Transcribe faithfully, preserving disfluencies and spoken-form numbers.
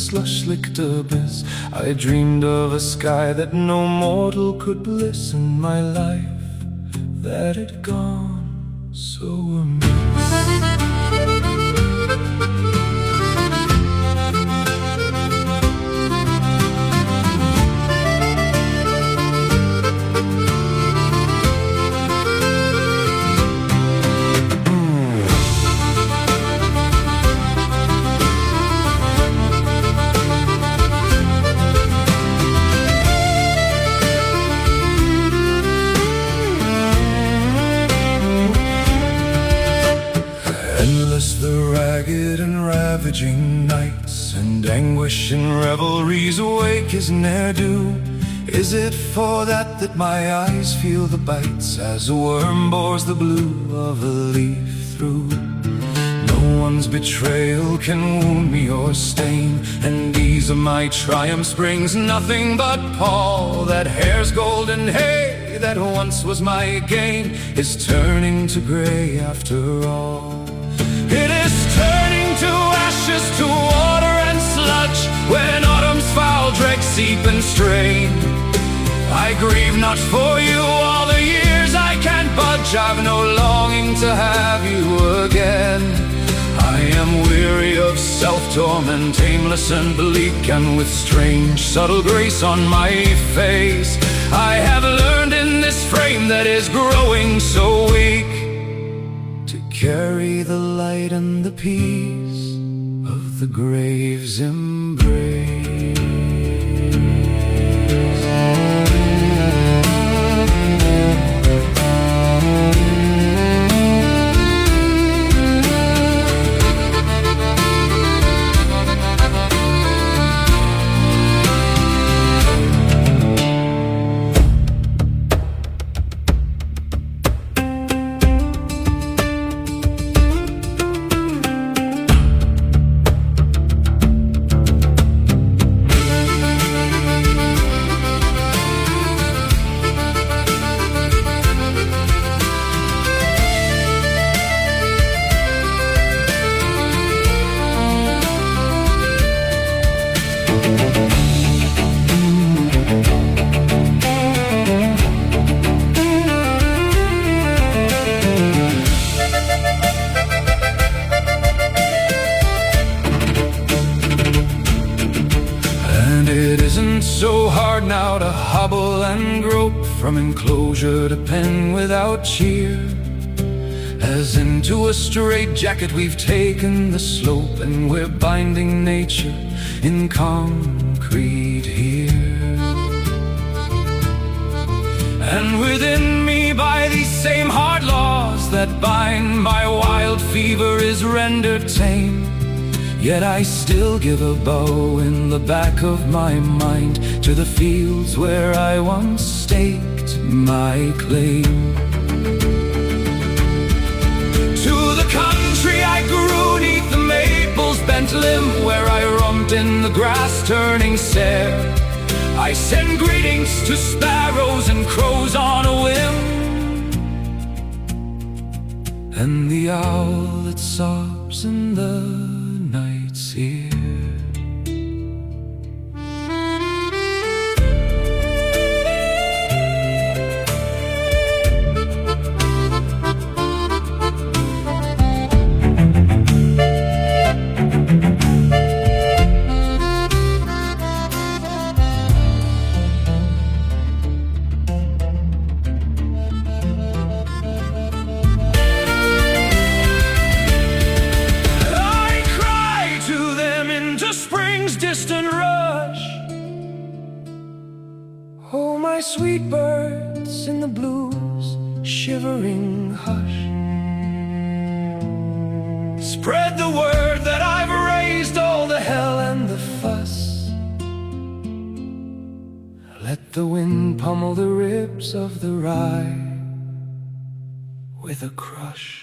slush-licked abyss. I dreamed of a sky that no mortal could bliss, and my life that had gone so amiss. Endless the ragged and ravaging nights, and anguish in revelries awake is ne'er do. Is it for that that my eyes feel the bites, as a worm bores the blue of a leaf through? No one's betrayal can wound me or stain, and ease of my triumphs brings nothing but pall. That hair's golden hay that once was my gain is turning to grey after all. It is turning to ashes, to water and sludge, when autumn's foul dregs seep and strain. I grieve not for you all the years I can't budge, I've no longing to have you again. I am weary of self-torment, aimless and bleak, and with strange subtle grace on my face I have learned in this frame that is growing so weak to carry the light and the peace of the grave's embrace. It isn't so hard now to hobble and grope from enclosure to pen without cheer, as into a straitjacket we've taken the slope, and we're binding nature in concrete here. And within me, by these same hard laws that bind, my wild fever is rendered tame. Yet I still give a bow in the back of my mind to the fields where I once staked my claim. To the country I grew neath the maple's bent limb, where I romped in the grass turning sere. I send greetings to sparrows and crows on a whim, and the owl that sobs in the night's ear. Distant rush, oh my sweet birds in the blues shivering hush, spread the word that I've raised all the hell and the fuss. Let the wind pummel the ribs of the rye with a crush.